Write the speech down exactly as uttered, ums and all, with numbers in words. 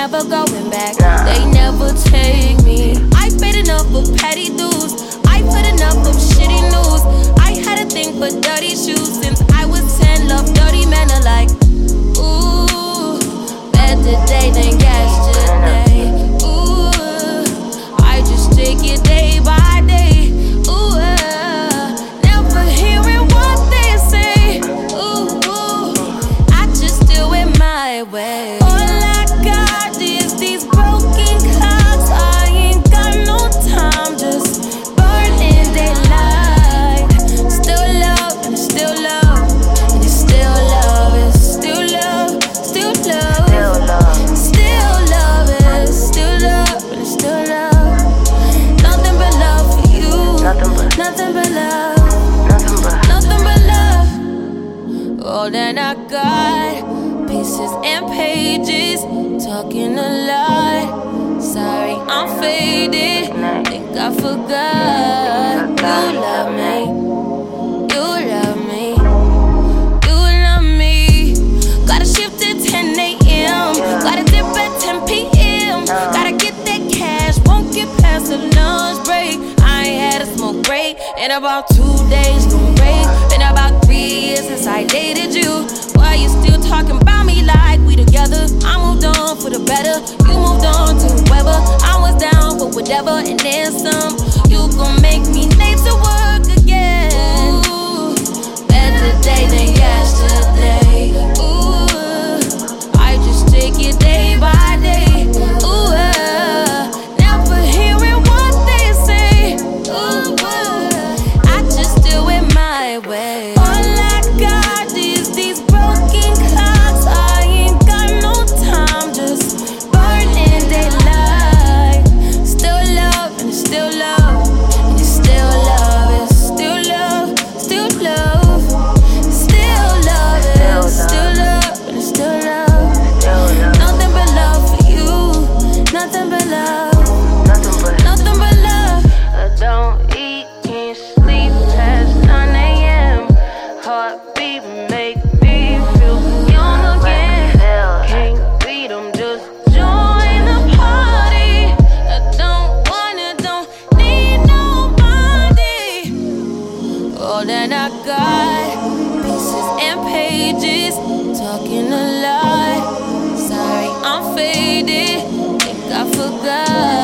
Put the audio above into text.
never going back. They never take me. I paid enough for petty dues. I put enough of shitty news. I had a thing for dirty shoes since I was ten. Love dirty men alike. Ooh, better day than yesterday. Ooh, I just take it day by day. Ooh, uh, never hearing what they say. Ooh, ooh, I just do it my way. All I got is these broken clouds. I ain't got no time, just burning daylight. Still love and still love, and it's still love, it's still love, still love, still love, it's still love, and it's still love. Nothing but love for you, nothing but, nothing but love, nothing but, nothing but love. All that I got, pieces and pages, talking a lot. Sorry, I'm faded. Think I forgot. You love me. You love me. You love me. Gotta shift at ten a.m. Gotta dip at ten p.m. Gotta get that cash. Won't get past the lunch break. I ain't had a smoke break in about two days. Gon' break. Been about three years since I dated you. Why you still talking about me like we together? I moved on for the better. You moved on to whoever. I was down for whatever and then some. You gon' make me late to work again. Ooh, better day than yesterday. Ooh, I just take it day by day. Ooh, uh, never hearing what they say. Ooh, uh, I just do it my way. All I got is these broken clouds. I ain't got no time, just burning daylight. Still love and it's still love, and it's still love, it's still love, still love, still love, it's still love, and it's still love. Nothing but love for you, nothing but love, nothing but love. I don't eat, can't sleep past nine a.m. Heartbeat make me feel young again. Can't beat 'em, just join the party. I don't wanna, don't need nobody. All that I got, pieces and pages, talking a lot. Sorry, I'm faded. Think I forgot.